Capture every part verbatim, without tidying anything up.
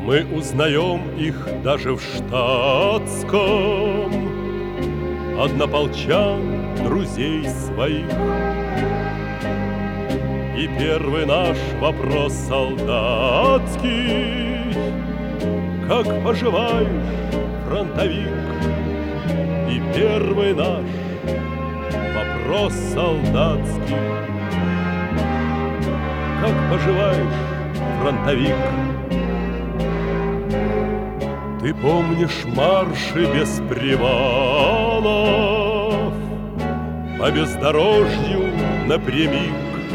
Мы узнаем их даже в штатском, однополчан, друзей своих. И первый наш вопрос солдатский: как поживаешь, фронтовик? И первый наш вопрос солдатский: как поживаешь, фронтовик? Ты помнишь марши без привалов по бездорожью напрямик,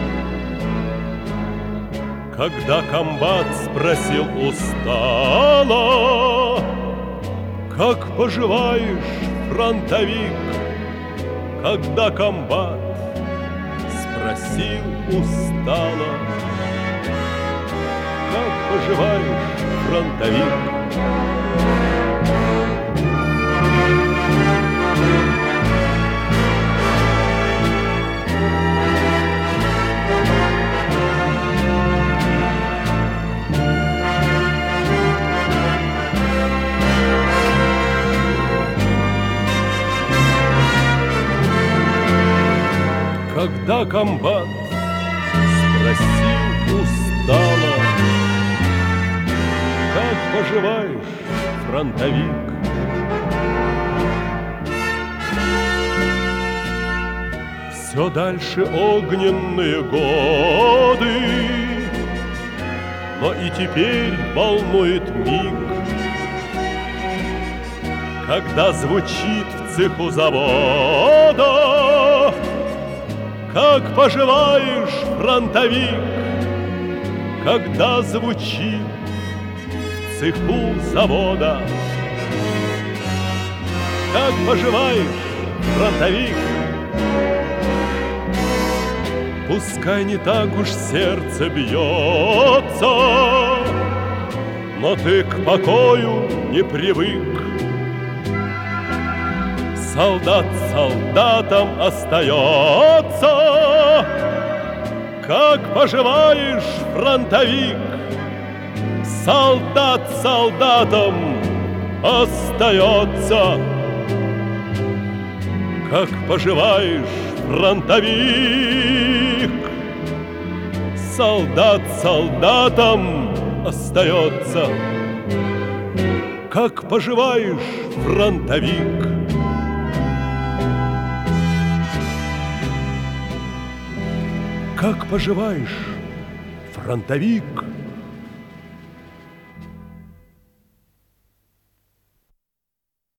когда комбат спросил устало: как поживаешь, фронтовик? Когда комбат спросил устало: как поживаешь, фронтовик? Когда комбат спросил устало: как поживаешь, фронтовик? Все дальше огненные годы, но и теперь волнует миг, когда звучит в цеху завода: как поживаешь, фронтовик? Когда звучит в цеху завода: как поживаешь, фронтовик? Пускай не так уж сердце бьется, но ты к покою не привык. Солдат солдатом остается. Как поживаешь, фронтовик? Солдат солдатом остается. Как поживаешь, фронтовик? Солдат солдатом остается. Как поживаешь, фронтовик? Как поживаешь, фронтовик?